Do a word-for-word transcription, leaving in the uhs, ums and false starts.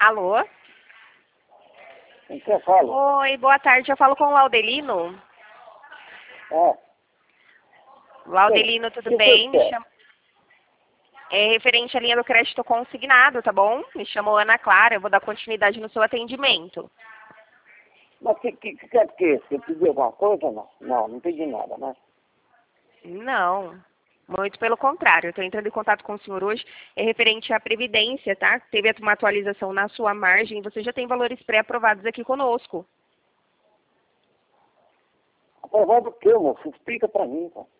Alô? Em que eu falo? Oi, boa tarde. Eu falo com o Laudelino. É. Laudelino, tudo que bem? você Me quer? chamo... É referente à linha do crédito consignado, tá bom? Me chamo Ana Clara, eu vou dar continuidade no seu atendimento. Mas que, que, que quer que você pediu alguma coisa ou não? Não, não pedi nada, né? Não, muito pelo contrário. Eu estou entrando em contato com o senhor hoje. É referente à Previdência, tá? Teve uma atualização na sua margem. Você já tem valores pré-aprovados aqui conosco. Aprovado o quê, moço? Explica pra mim, cara.